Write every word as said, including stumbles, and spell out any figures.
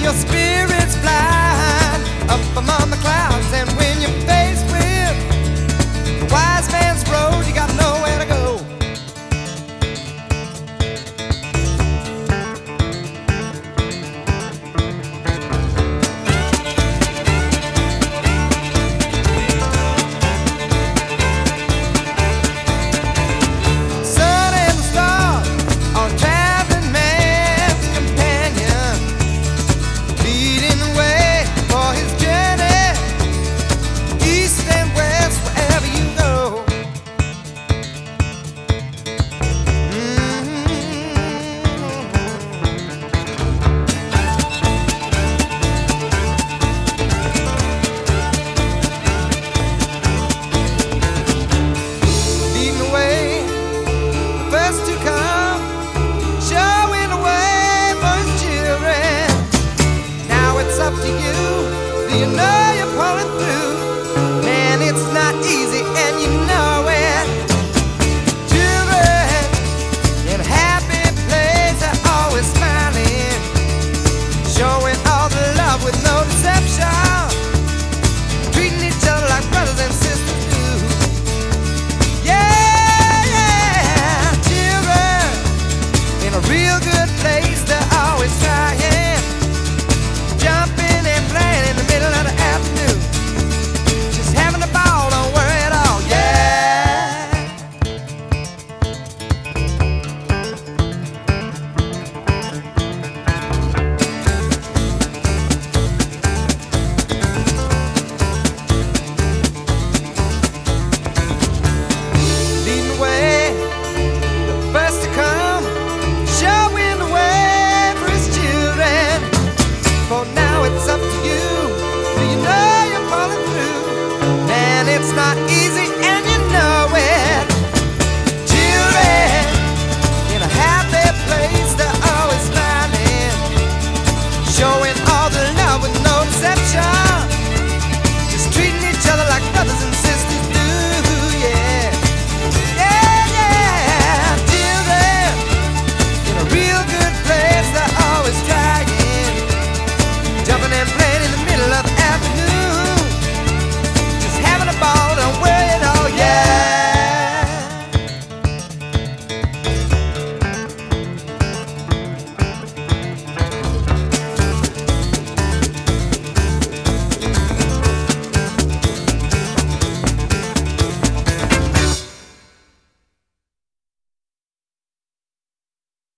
your spirits fly up among the clouds. And when you're faced with the wise man's road, you got nowhere to go. Sun and the stars are a traveling man's companion, leading the way for his journey, east and west, wherever you go. Mm-hmm. Leading the way, the first to come, showing the way for his children. Now it's up to you. Do you know?